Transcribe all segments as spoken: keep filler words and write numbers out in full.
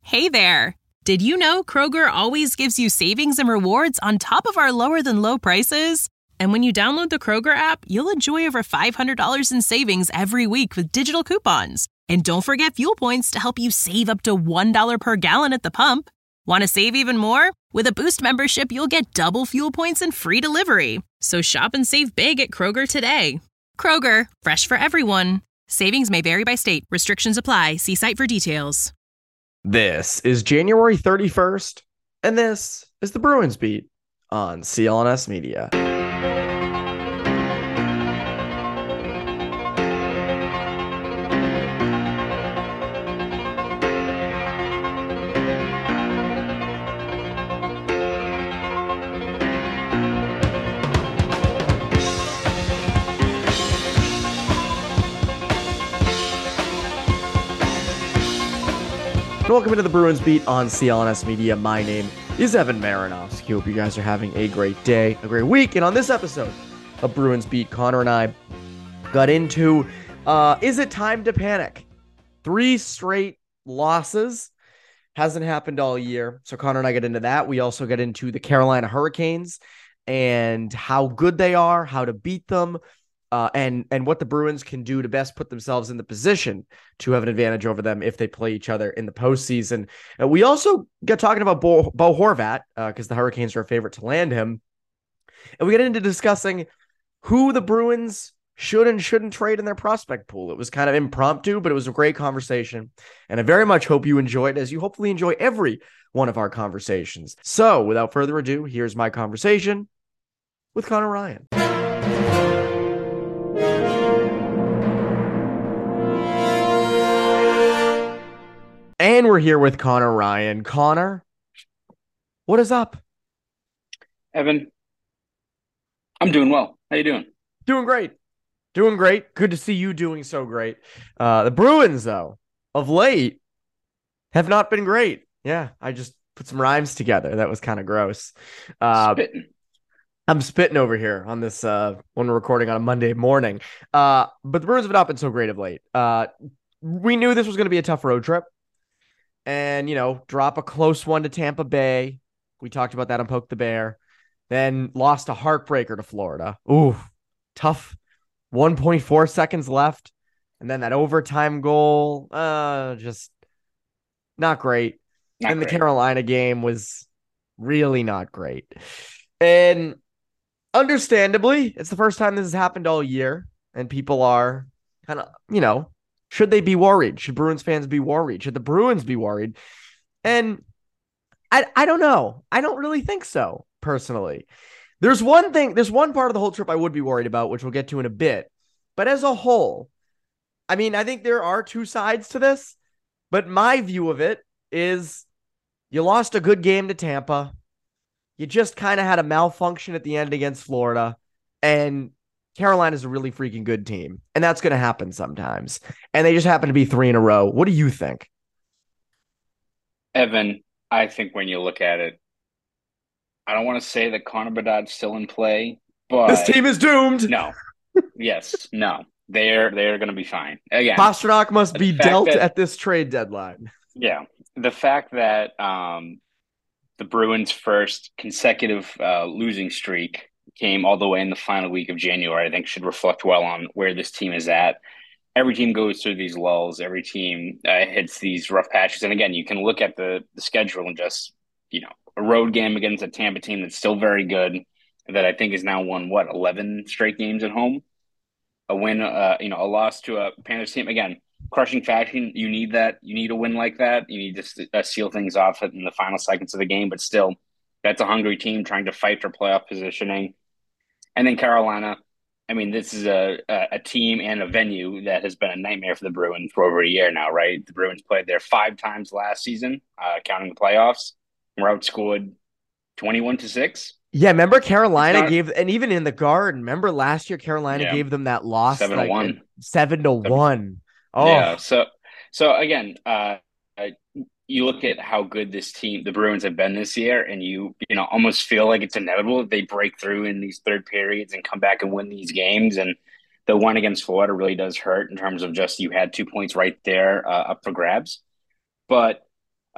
Hey there! Did you know Kroger always gives you savings and rewards on top of our lower-than-low prices? And when you download the Kroger app, you'll enjoy over five hundred dollars in savings every week with digital coupons. And don't forget fuel points to help you save up to one dollar per gallon at the pump. Want to save even more? With a Boost membership, you'll get double fuel points and free delivery. So shop and save big at Kroger today. Kroger, fresh for everyone. Savings may vary by state. Restrictions apply. See site for details. This is January thirty-first, and this is the Bruins Beat on C L N S Media. Welcome into the Bruins Beat on C L N S Media. My name is Evan Marinovsky. Hope you guys are having a great day, a great week. And on this episode of Bruins Beat, Connor and I got into, uh, is it time to panic? Three straight losses. Hasn't happened all year. So Connor and I get into that. We also get into the Carolina Hurricanes and how good they are, how to beat them. Uh, and and what the Bruins can do to best put themselves in the position to have an advantage over them if they play each other in the postseason. Uh, we also get talking about Bo, Bo Horvat because uh, the Hurricanes are a favorite to land him. And we get into discussing who the Bruins should and shouldn't trade in their prospect pool. It was kind of impromptu, but it was a great conversation. And I very much hope you enjoyed it, as you hopefully enjoy every one of our conversations. So without further ado, here's my conversation with Connor Ryan. And we're here with Connor Ryan. Connor, what is up? Evan, I'm doing well. How you doing? Doing great. Doing great. Good to see you doing so great. Uh, the Bruins, though, of late, have not been great. Yeah, I just put some rhymes together. That was kind of gross. Uh, spitting. I'm spitting over here on this uh, when we're recording on a Monday morning. Uh, but the Bruins have not been so great of late. Uh, we knew this was going to be a tough road trip. And, you know, drop a close one to Tampa Bay. We talked about that on Poke the Bear. Then lost a heartbreaker to Florida. Ooh, tough. one point four seconds left. And then that overtime goal. Uh, just not great. Not and great. The Carolina game was really not great. And understandably, it's the first time this has happened all year. And people are kind of, you know, should they be worried? Should Bruins fans be worried? Should the Bruins be worried? And I I don't know. I don't really think so, personally. There's one thing, there's one part of the whole trip I would be worried about, which we'll get to in a bit. But as a whole, I mean, I think there are two sides to this. But my view of it is you lost a good game to Tampa. You just kind of had a malfunction at the end against Florida. And Carolina's a really freaking good team, and that's going to happen sometimes. And they just happen to be three in a row. What do you think? Evan, I think when you look at it, I don't want to say that Connor Bedard's still in play, but this team is doomed. No. Yes, no. They're they're going to be fine. Again, Pastrnak must be dealt that, at this trade deadline. Yeah. The fact that um, the Bruins' first consecutive uh, losing streak came all the way in the final week of January, I think should reflect well on where this team is at. Every team goes through these lulls. Every team uh, hits these rough patches. And again, you can look at the, the schedule and just, you know, a road game against a Tampa team that's still very good, that I think is now won, what, eleven straight games at home? A win, uh, you know, a loss to a Panthers team. Again, crushing fashion. You need that. You need a win like that. You need to uh, seal things off in the final seconds of the game. But still, that's a hungry team trying to fight for playoff positioning. And then Carolina, I mean, this is a, a team and a venue that has been a nightmare for the Bruins for over a year now, right? The Bruins played there five times last season, uh, counting the playoffs. We're outscored twenty-one to six. Yeah, remember Carolina not, gave, and even in the Garden, remember last year Carolina yeah, gave them that loss, seven like, to one, seven to one. Oh, yeah. So, so again, uh, you look at how good this team, the Bruins, have been this year, and you, you know, almost feel like it's inevitable that they break through in these third periods and come back and win these games. And the one against Florida really does hurt in terms of just you had two points right there uh, up for grabs. But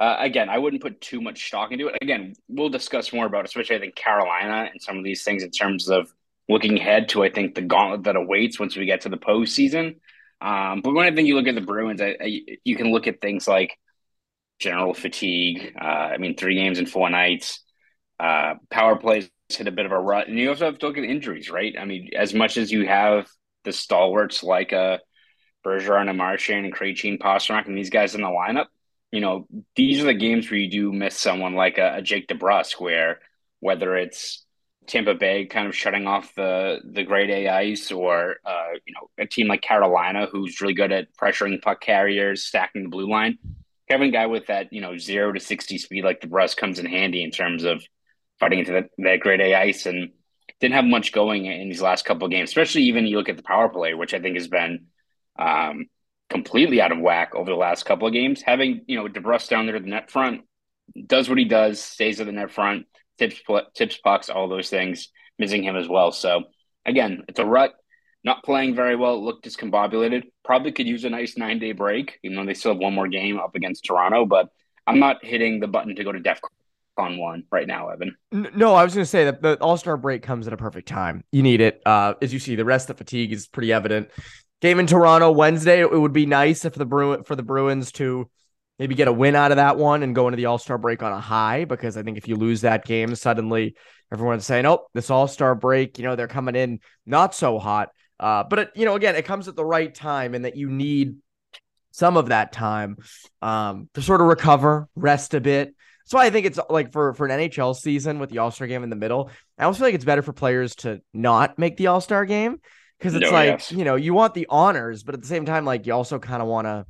Uh, again, I wouldn't put too much stock into it. Again, we'll discuss more about, especially I think Carolina and some of these things in terms of looking ahead to I think the gauntlet that awaits once we get to the postseason. Um, but when I think you look at the Bruins, I, I, you can look at things like general fatigue. Uh, I mean, three games in four nights. Uh, power plays hit a bit of a rut, and you also have to look at injuries, right? I mean, as much as you have the stalwarts like a Bergeron and Marchand and Krejci, Pastrnak, and these guys in the lineup, you know, these are the games where you do miss someone like a, a Jake DeBrusk, where whether it's Tampa Bay kind of shutting off the the grade A ice, or uh, you know, a team like Carolina who's really good at pressuring puck carriers, stacking the blue line. Having a guy with that, you know, zero to sixty speed like DeBrusk comes in handy in terms of fighting into that, that grade A ice, and didn't have much going in these last couple of games, especially even you look at the power play, which I think has been um, completely out of whack over the last couple of games. Having, you know, DeBrusk down there at the net front, does what he does, stays at the net front, tips, tips pucks, all those things, missing him as well. So again, it's a rut, not playing very well, looked discombobulated, probably could use a nice nine day break, even though they still have one more game up against Toronto, but I'm not hitting the button to go to DEFCON one right now, Evan. No, I was going to say that the All-Star break comes at a perfect time. You need it. Uh, as you see, the rest of the fatigue is pretty evident. Game in Toronto Wednesday, it would be nice if the Bru- for the Bruins to maybe get a win out of that one and go into the All-Star break on a high, because I think if you lose that game, suddenly everyone's saying, oh, this All-Star break, you know, they're coming in not so hot. Uh, but, it, you know, again, it comes at the right time, and that you need some of that time um, to sort of recover, rest a bit. So I think it's like for, for an N H L season with the All-Star game in the middle, I almost feel like it's better for players to not make the All-Star game, because it's no, like, yes. you know, you want the honors, but at the same time, like, you also kind of want to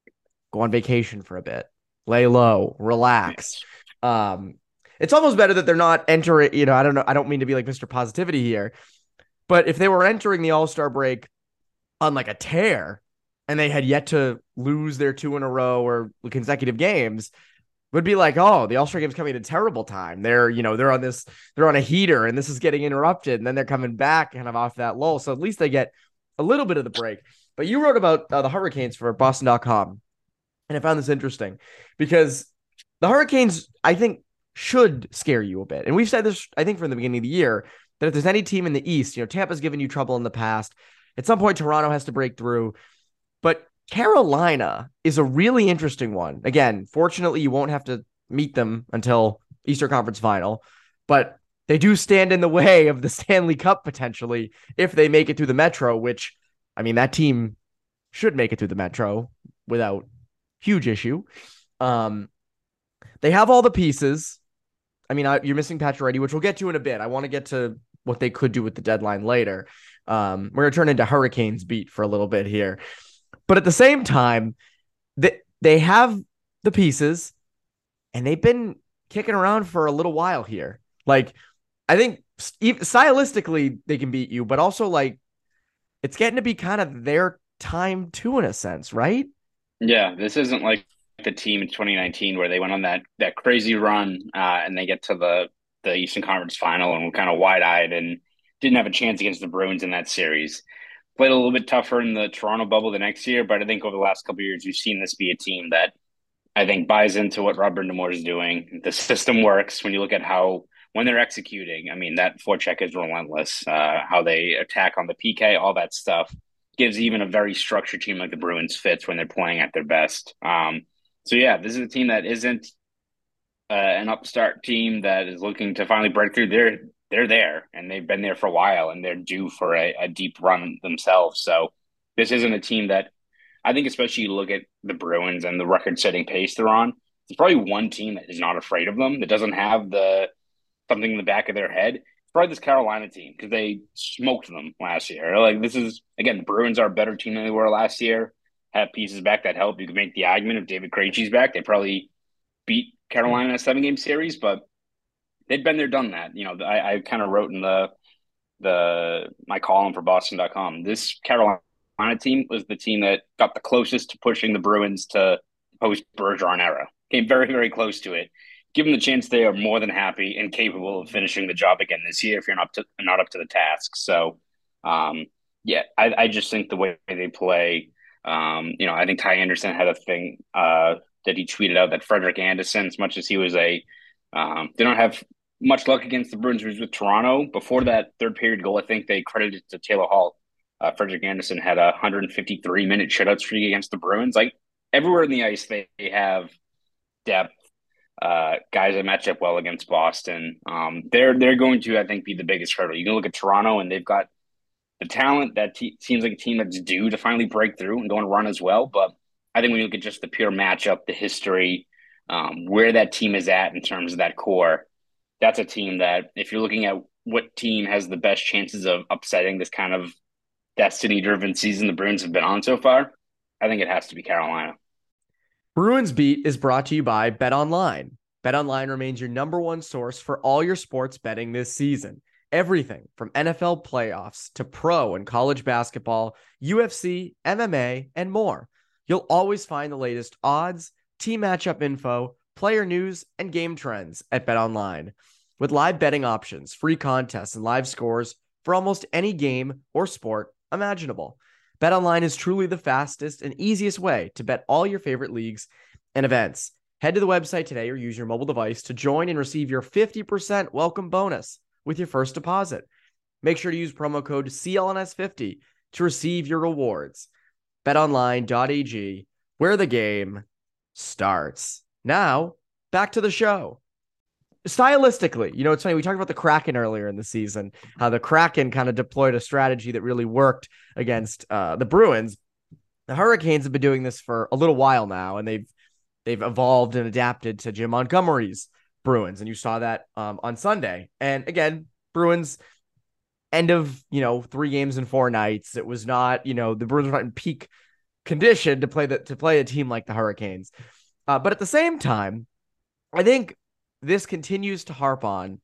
go on vacation for a bit, lay low, relax. Yes. Um, it's almost better that they're not entering, you know, I don't know. I don't mean to be like Mister Positivity here, but if they were entering the All-Star break on like a tear and they had yet to lose their two in a row or consecutive games, would be like, oh, the All-Star game's coming at a terrible time. They're, you know, they're on this, they're on a heater and this is getting interrupted, and then they're coming back kind of off that lull. So at least they get a little bit of the break. But you wrote about uh, the Hurricanes for Boston dot com, and I found this interesting because the Hurricanes, I think, should scare you a bit. And we've said this, I think, from the beginning of the year, that if there's any team in the East, you know, Tampa's given you trouble in the past. At some point, Toronto has to break through. But Carolina is a really interesting one. Again, fortunately, you won't have to meet them until Eastern Conference Final, but they do stand in the way of the Stanley Cup potentially if they make it through the Metro, which, I mean, that team should make it through the Metro without huge issue. Um, they have all the pieces. I mean, I, you're missing Pacioretty, which we'll get to in a bit. I want to get to what they could do with the deadline later. Um, we're going to turn into Hurricanes beat for a little bit here. But at the same time, they, they have the pieces, and they've been kicking around for a little while here. Like, I think stylistically they can beat you, but also, like, it's getting to be kind of their time too, in a sense, right? Yeah, this isn't like the team in twenty nineteen where they went on that that crazy run uh, and they get to the, the Eastern Conference Final and were kind of wide-eyed and didn't have a chance against the Bruins in that series. Played a little bit tougher in the Toronto bubble the next year, but I think over the last couple of years, you've seen this be a team that I think buys into what Rob Brind'Amour is doing. The system works when you look at how, when they're executing, I mean, that forecheck is relentless. Uh, how they attack on the P K, all that stuff gives even a very structured team like the Bruins fits when they're playing at their best. Um, so, yeah, this is a team that isn't uh, an upstart team that is looking to finally break through. They're they're there, and they've been there for a while, and they're due for a, a deep run themselves. So this isn't a team that I think, especially you look at the Bruins and the record-setting pace they're on, there's probably one team that is not afraid of them, that doesn't have the something in the back of their head. It's probably this Carolina team, because they smoked them last year. Like, this is, again, the Bruins are a better team than they were last year, have pieces back that help. You could make the argument if David Krejci's back, they probably beat Carolina in a seven-game series, but they'd been there, done that. You know, I, I kind of wrote in the the my column for Boston dot com, this Carolina team was the team that got the closest to pushing the Bruins to post-Bergeron era. Came very, very close to it. Given the chance, they are more than happy and capable of finishing the job again this year if you're not to, not up to the task. So, um, yeah, I, I just think the way they play, um, you know, I think Ty Anderson had a thing uh, that he tweeted out that Frederik Andersen, as much as he was a, um, they don't have much luck against the Bruins with Toronto. Before that third period goal, I think they credited to Taylor Hall. Uh, Frederik Andersen had a one hundred fifty-three minute shutout streak against the Bruins. Like everywhere in the ice, they, they have depth. Uh, guys that match up well against Boston. Um, they're they're going to, I think, be the biggest hurdle. You can look at Toronto, and they've got the talent that te- seems like a team that's due to finally break through and go and run as well. But I think when you look at just the pure matchup, the history, um, where that team is at in terms of that core, that's a team that if you're looking at what team has the best chances of upsetting this kind of destiny-driven season the Bruins have been on so far, I think it has to be Carolina. Bruins Beat is brought to you by BetOnline. BetOnline remains your number one source for all your sports betting this season. Everything from N F L playoffs to pro and college basketball, U F C, M M A, and more. You'll always find the latest odds, team matchup info, player news, and game trends at BetOnline. With live betting options, free contests, and live scores for almost any game or sport imaginable. BetOnline is truly the fastest and easiest way to bet all your favorite leagues and events. Head to the website today or use your mobile device to join and receive your fifty percent welcome bonus with your first deposit. Make sure to use promo code C L N S fifty to receive your rewards. bet online dot a g, where the game starts. Now, back to the show. Stylistically, you know, it's funny. We talked about the Kraken earlier in the season, how the Kraken kind of deployed a strategy that really worked against uh, the Bruins. The Hurricanes have been doing this for a little while now, and they've they've evolved and adapted to Jim Montgomery's Bruins, and you saw that um, on Sunday. And again, Bruins end of, you know, three games in four nights. It was not, you know, the Bruins were not in peak condition to play the to play a team like the Hurricanes. Uh, but at the same time, I think this continues to harp on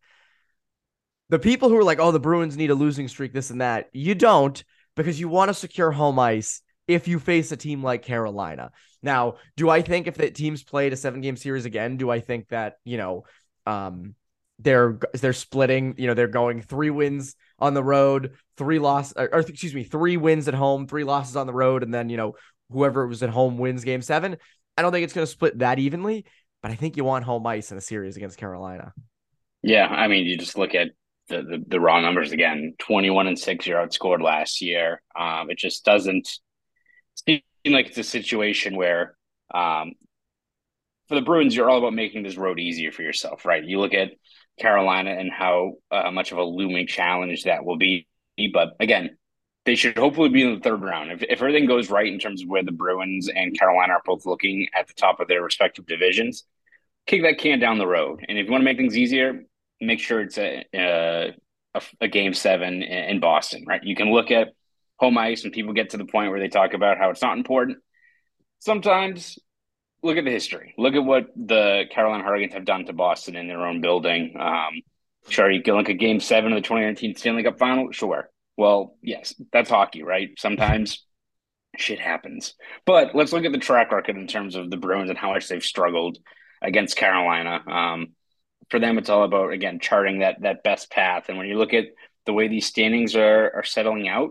the people who are like, oh, the Bruins need a losing streak, this and that. You don't, because you want to secure home ice if you face a team like Carolina. Now, do I think if the teams played a seven game series again, do I think that, you know, um, they're, they're splitting, you know, they're going three wins on the road, three loss, or, or excuse me, three wins at home, three losses on the road. And then, you know, whoever was at home wins game seven. I don't think it's going to split that evenly, but I think you want home ice in a series against Carolina. Yeah, I mean, you just look at the, the, the raw numbers again. twenty-one and six, you're outscored last year. Um, it just doesn't seem like it's a situation where um, for the Bruins, you're all about making this road easier for yourself, right? You look at Carolina and how uh, much of a looming challenge that will be. But again, they should hopefully be in the third round. If, if everything goes right in terms of where the Bruins and Carolina are both looking at the top of their respective divisions, kick that can down the road. And if you want to make things easier, make sure it's a a, a game seven in Boston, right? You can look at home ice and people get to the point where they talk about how it's not important. Sometimes look at the history. Look at what the Carolina Hurricanes have done to Boston in their own building. Um, sure, you can look at game seven of the twenty nineteen Stanley Cup final. Sure. Well, yes, that's hockey, right? Sometimes shit happens. But let's look at the track record in terms of the Bruins and how much they've struggled against Carolina. Um, for them, it's all about, again, charting that that best path. And when you look at the way these standings are are settling out,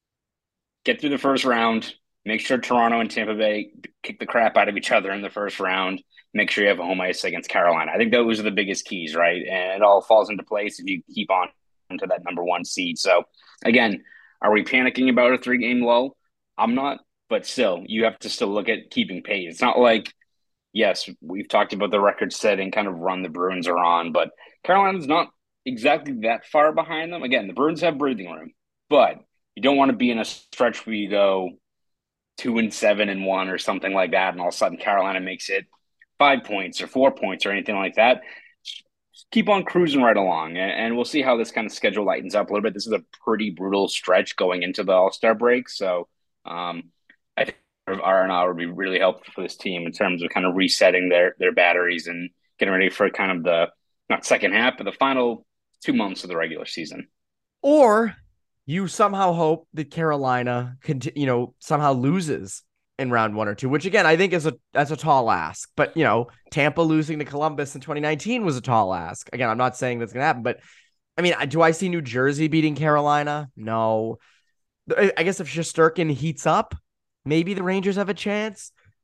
get through the first round, make sure Toronto and Tampa Bay kick the crap out of each other in the first round, make sure you have a home ice against Carolina. I think those are the biggest keys, right? And it all falls into place if you keep on to that number one seed. So, again, are we panicking about a three-game lull? I'm not, but still, you have to still look at keeping pace. It's not like, yes, we've talked about the record-setting kind of run the Bruins are on, but Carolina's not exactly that far behind them. Again, the Bruins have breathing room, but you don't want to be in a stretch where you go two and seven and one or something like that, and all of a sudden Carolina makes it five points or four points or anything like that. Just keep on cruising right along, and, and we'll see how this kind of schedule lightens up a little bit. This is a pretty brutal stretch going into the All-Star break, so um, I think R and R would be really helpful for this team in terms of kind of resetting their their batteries and getting ready for kind of the not second half, but the final two months of the regular season. Or you somehow hope that Carolina conti- you know, somehow loses in round one or two, which again, I think is a, that's a tall ask, but you know, Tampa losing to Columbus in twenty nineteen was a tall ask. Again, I'm not saying that's going to happen, but I mean, do I see New Jersey beating Carolina? No. I guess if Shesterkin heats up, maybe the Rangers have a chance.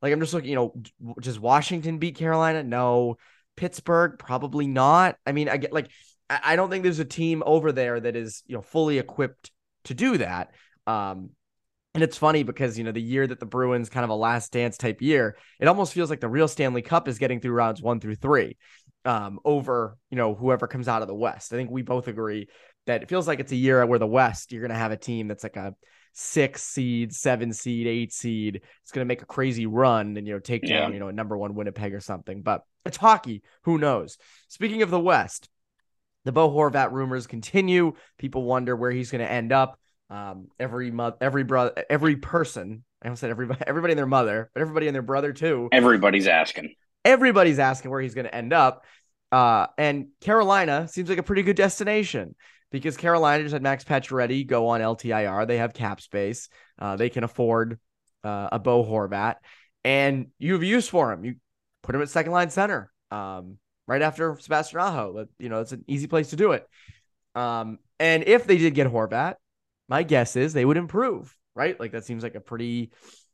Like, I'm just looking, you know, does Washington beat Carolina? No. Pittsburgh? Probably not. I mean, I get like, I don't think there's a team over there that is, you know, fully equipped to do that. Um, and it's funny because, you know, the year that the Bruins kind of a last dance type year, it almost feels like the real Stanley Cup is getting through rounds one through three um, over, you know, whoever comes out of the West. I think we both agree that it feels like it's a year where the West, you're going to have a team that's like a six seed, seven seed, eight seed. It's going to make a crazy run and, you know, take down, yeah. you know, a number one Winnipeg or something. But it's hockey. Who knows? Speaking of the West, the Bo Horvat rumors continue. People wonder where he's going to end up. Um, every month, every brother, every person, I almost said everybody, everybody and their mother, but everybody and their brother too. Everybody's asking. Everybody's asking where he's going to end up. Uh, and Carolina seems like a pretty good destination because Carolina just had Max Pacioretty go on L T I R. They have cap space. Uh, they can afford uh, a Bo Horvat, and you have use for him. You put him at second line center. Um, right after Sebastian Aho. But, you know, it's an easy place to do it. Um, and if they did get Horvat, my guess is they would improve, right? Like that seems like a pretty,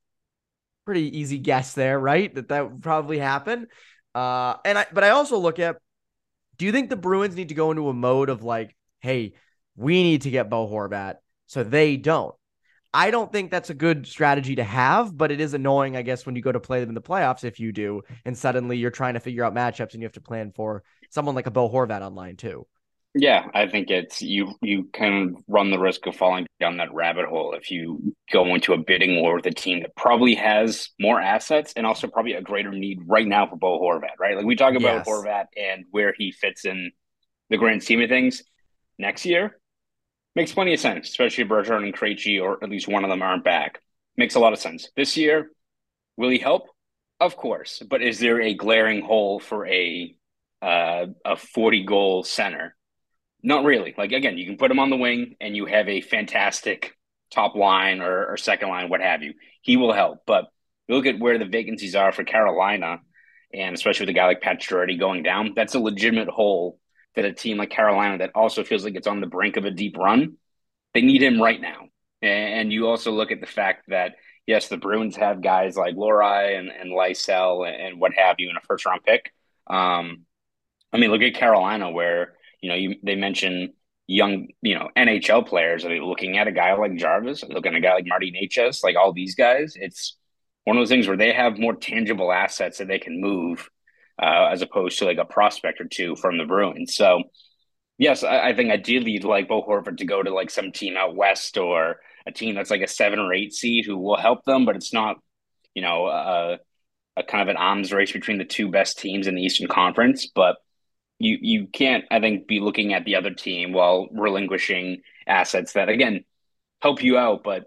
pretty easy guess there, right? That that would probably happen. Uh, and I, but I also look at, do you think the Bruins need to go into a mode of like, hey, we need to get Bo Horvat so they don't? I don't think that's a good strategy to have, but it is annoying, I guess, when you go to play them in the playoffs, if you do, and suddenly you're trying to figure out matchups and you have to plan for someone like a Bo Horvat online too. Yeah, I think it's you you kind of run the risk of falling down that rabbit hole if you go into a bidding war with a team that probably has more assets and also probably a greater need right now for Bo Horvat, right? Like we talk about yes. Horvat and where he fits in the grand scheme of things next year. Makes plenty of sense, especially if Bergeron and Krejci, or at least one of them, aren't back. Makes a lot of sense. This year, will he help? Of course. But is there a glaring hole for a uh, a forty-goal center? Not really. Like, again, you can put him on the wing and you have a fantastic top line or, or second line, what have you. He will help. But you look at where the vacancies are for Carolina, and especially with a guy like Pacioretty going down, that's a legitimate hole that a team like Carolina that also feels like it's on the brink of a deep run, they need him right now. And you also look at the fact that, yes, the Bruins have guys like Lohrei and, and Lysell and, and what have you in a first-round pick. Um, I mean, look at Carolina where, you know, you, they mention young, you know, N H L players. Are they looking at a guy like Jarvis? Are they looking at a guy like Marty Necas? Like all these guys, it's one of those things where they have more tangible assets that they can move Uh, as opposed to like a prospect or two from the Bruins. So, yes, I, I think ideally you'd like Bo Horvat to go to like some team out west or a team that's like a seven or eight seed who will help them, but it's not, you know, a, a kind of an arms race between the two best teams in the Eastern Conference. But you you can't, I think, be looking at the other team while relinquishing assets that, again, help you out, but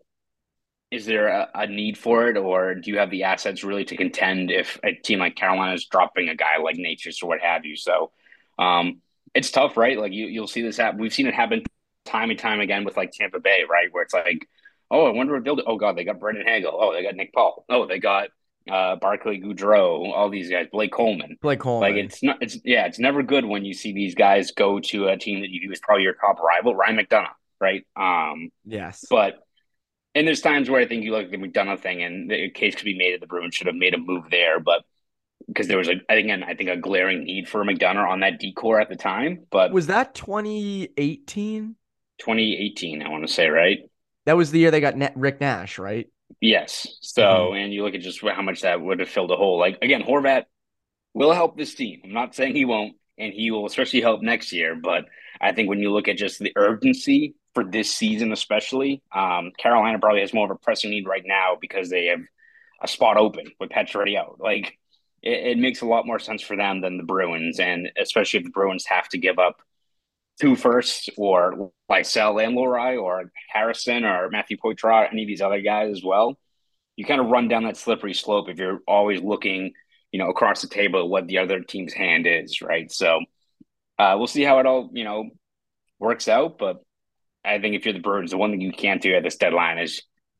is there a, a need for it, or do you have the assets really to contend if a team like Carolina is dropping a guy like Necas or what have you? So um, it's tough, right? Like you, you'll see this happen. We've seen it happen time and time again with like Tampa Bay, right? Where it's like, oh, I wonder what they'll do. Oh God, they got Brendan Hagel. Oh, they got Nick Paul. Oh, they got uh, Barclay Goodrow. All these guys, Blake Coleman. Blake Coleman. Like it's not. It's yeah. It's never good when you see these guys go to a team that you view as probably your top rival, Ryan McDonough, right? Um, yes, but. And there's times where I think you look at the McDonough thing and the case could be made that the Bruins should have made a move there, but because there was a, again, I think a glaring need for McDonough on that decor at the time. But was that twenty eighteen? twenty eighteen, I want to say, right? That was the year they got Net- Rick Nash, right? Yes. So, mm-hmm. and you look at just how much that would have filled a hole. Like, again, Horvat will help this team. I'm not saying he won't, and he will especially help next year. But I think when you look at just the urgency for this season, especially, um, Carolina probably has more of a pressing need right now because they have a spot open with Pacioretty out. Like, it, it makes a lot more sense for them than the Bruins, and especially if the Bruins have to give up two firsts or Lysell and Lohrei or Harrison or Matthew Poitras, any of these other guys as well. You kind of run down that slippery slope if you're always looking, you know, across the table at what the other team's hand is, right? So uh, we'll see how it all, you know, works out, but I think if you're the Bruins, the one thing you can't do at this deadline is,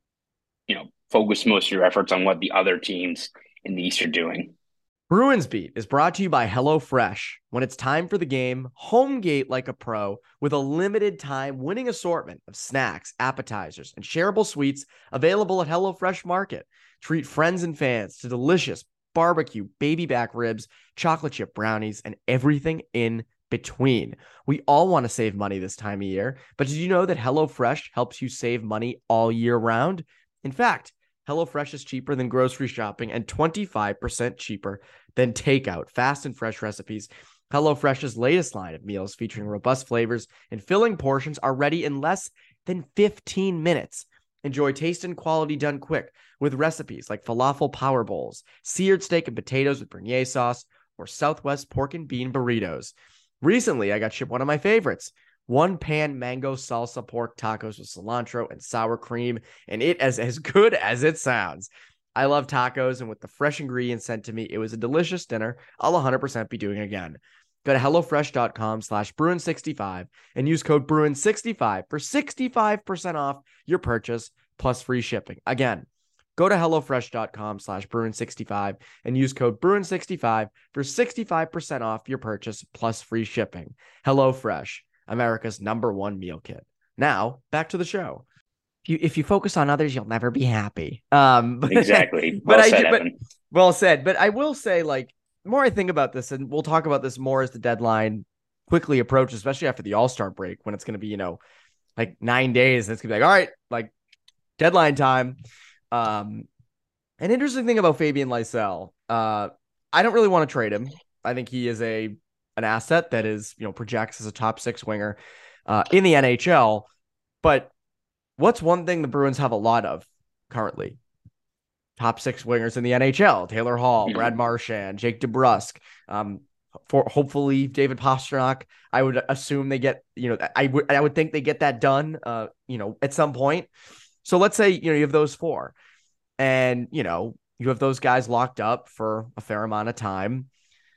you know, focus most of your efforts on what the other teams in the East are doing. Bruins Beat is brought to you by HelloFresh. When it's time for the game, home gate like a pro with a limited time winning assortment of snacks, appetizers, and shareable sweets available at HelloFresh Market. Treat friends and fans to delicious barbecue, baby back ribs, chocolate chip brownies, and everything in between. We all want to save money this time of year, but did you know that HelloFresh helps you save money all year round? In fact, HelloFresh is cheaper than grocery shopping and twenty-five percent cheaper than takeout. Fast and fresh recipes. HelloFresh's latest line of meals featuring robust flavors and filling portions are ready in less than fifteen minutes. Enjoy taste and quality done quick with recipes like falafel power bowls, seared steak and potatoes with Bernier sauce, or Southwest pork and bean burritos. Recently, I got shipped one of my favorites, one pan mango salsa pork tacos with cilantro and sour cream, and it is as good as it sounds. I love tacos, and with the fresh ingredients sent to me, it was a delicious dinner I'll one hundred percent be doing again. Go to HelloFresh.com slash Bruin65 and use code Bruin sixty-five for sixty-five percent off your purchase plus free shipping. Again, go to HelloFresh.com slash Bruin65 and use code Bruin sixty-five for sixty-five percent off your purchase plus free shipping. HelloFresh, America's number one meal kit. Now, back to the show. If you, if you focus on others, you'll never be happy. Um, but, exactly. Well but said, I, but, Evan. Well said. But I will say, like, the more I think about this, and we'll talk about this more as the deadline quickly approaches, especially after the All-Star break, when it's going to be, you know, like nine days. And it's going to be like, all right, like deadline time. Um, an interesting thing about Fabian Lysell, uh, I don't really want to trade him. I think he is a an asset that is, you know, projects as a top six winger uh, in the N H L. But what's one thing the Bruins have a lot of currently? Top six wingers in the N H L: Taylor Hall, Mm-hmm. Brad Marchand, Jake DeBrusk. Um, for hopefully David Pastrnak. I would assume they get, you know, I would I would think they get that done, uh, you know, at some point. So let's say, you know, you have those four, and you know you have those guys locked up for a fair amount of time.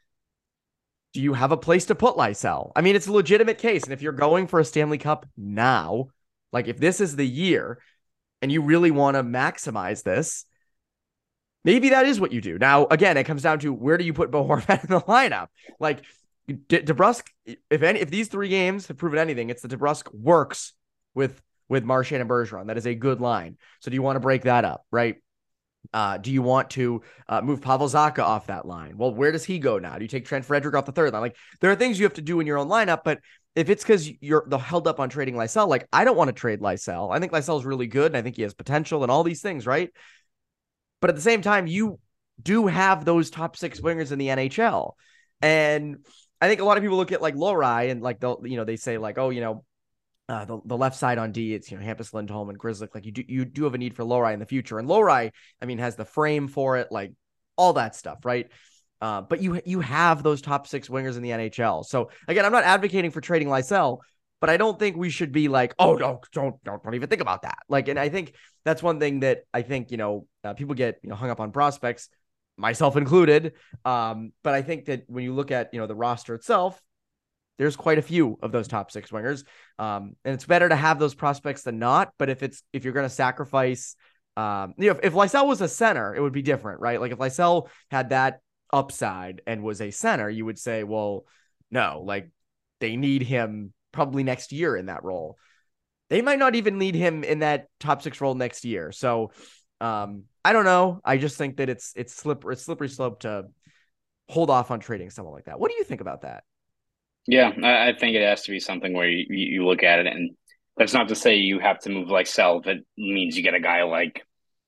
Do you have a place to put Lysell? I mean, it's a legitimate case, and if you're going for a Stanley Cup now, like if this is the year, and you really want to maximize this, maybe that is what you do. Now, again, it comes down to where do you put Bo Horvat in the lineup? Like De- DeBrusk, if any, if these three games have proven anything, it's that DeBrusk works with with Marchand and Bergeron. That is a good line. So do you want to break that up, right? Uh, do you want to uh, move Pavel Zacha off that line? Well, where does he go now? Do you take Trent Frederick off the third line? Like, there are things you have to do in your own lineup, but if it's because you're the held up on trading Lysell, like I don't want to trade Lysell. I think Lysell is really good, and I think he has potential and all these things, right? But at the same time, you do have those top six wingers in the N H L. And I think a lot of people look at like Lohrei and like, they'll, you know, they say like, oh, you know, uh, the, the left side on D, it's, you know, Hampus Lindholm and Grzelcyk. Like you do, you do have a need for Lohrei in the future. And Lohrei, I mean, has the frame for it, like all that stuff, right? Uh, but you, you have those top six wingers in the N H L. So again, I'm not advocating for trading Lysell, but I don't think we should be like, oh, no, don't, don't, don't even think about that. Like, and I think that's one thing that I think, you know, uh, people get, you know, hung up on prospects, myself included. Um, but I think that when you look at, you know, the roster itself, there's quite a few of those top six wingers. Um, and it's better to have those prospects than not. But if it's, if you're going to sacrifice, um, you know, if, if Lysell was a center, it would be different, right? Like if Lysell had that upside and was a center, you would say, well, no, like they need him probably next year in that role. They might not even need him in that top six role next year. So um, I don't know. I just think that it's, it's slippery, it's slippery slope to hold off on trading someone like that. What do you think about that? Yeah, I, I think it has to be something where you, you look at it, and that's not to say you have to move Lysell. That means you get a guy like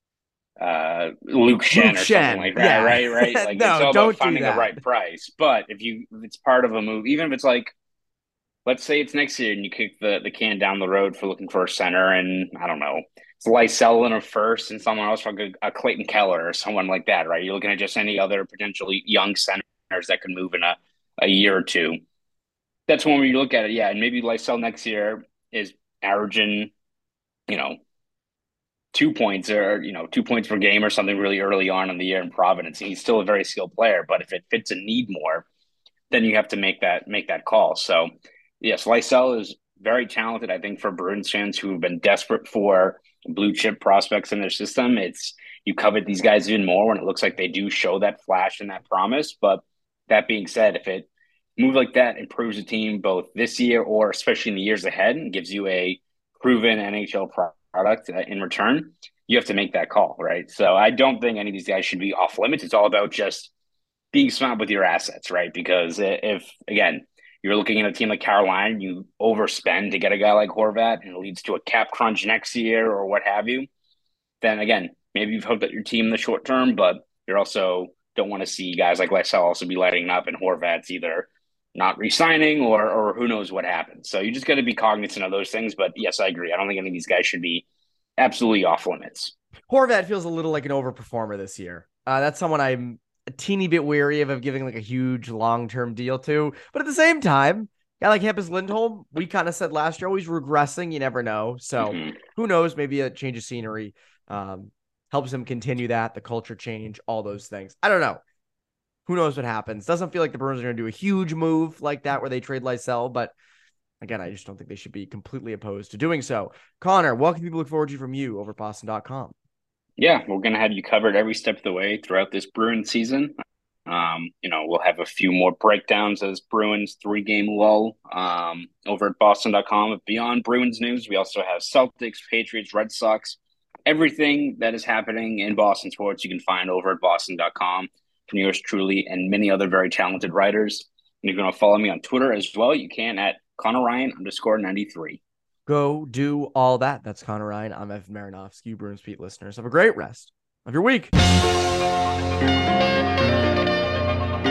uh, Luke Schenn Luke or Schenn, something like that, yeah. right? Right? Like No, it's all don't about do finding the that. right price. But if you if it's part of a move, even if it's like, let's say it's next year and you kick the, the can down the road for looking for a center, and I don't know, it's Lysell in a first and someone else like a, a Clayton Keller or someone like that, right? You're looking at just any other potentially young centers that could move in a, a year or two. That's one where you look at it, yeah, and maybe Lysell next year is averaging, you know, two points or, you know, two points per game or something really early on in the year in Providence. He's still a very skilled player, but if it fits a need more, then you have to make that make that call. So, yes, Lysell is very talented. I think for Bruins fans who have been desperate for blue chip prospects in their system, it's you covet these guys even more when it looks like they do show that flash and that promise. But that being said, if it move like that improves the team both this year or especially in the years ahead and gives you a proven N H L product in return, you have to make that call, right? So I don't think any of these guys should be off limits. It's all about just being smart with your assets, right? Because if, again, you're looking at a team like Carolina, you overspend to get a guy like Horvat and it leads to a cap crunch next year or what have you, then again, maybe you've hoped at your team in the short term, but you're also don't want to see guys like Lysell also be lighting up and Horvat's either not re-signing or or who knows what happens. So you just got to be cognizant of those things. But yes, I agree. I don't think any of these guys should be absolutely off limits. Horvat feels a little like an overperformer this year. Uh, that's someone I'm a teeny bit weary of, of giving like a huge long-term deal to. But at the same time, a guy like Hampus Lindholm, we kind of said last year, always regressing. You never know. So mm-hmm. who knows? Maybe a change of scenery um, helps him continue that, the culture change, all those things. I don't know. Who knows what happens? Doesn't feel like the Bruins are going to do a huge move like that where they trade Lysell, but again, I just don't think they should be completely opposed to doing so. Connor, what can people look forward to from you over Boston dot com? Yeah, we're going to have you covered every step of the way throughout this Bruins season. Um, you know, we'll have a few more breakdowns as Bruins three-game lull um, over at Boston dot com. But beyond Bruins news, we also have Celtics, Patriots, Red Sox. Everything that is happening in Boston sports, you can find over at Boston dot com from yours truly and many other very talented writers. And if you want to follow me on Twitter as well, you can at Connor Ryan underscore ninety-three. Go do all that. That's Connor Ryan. I'm Evan Marinofsky. Bruins Beat listeners, have a great rest of your week.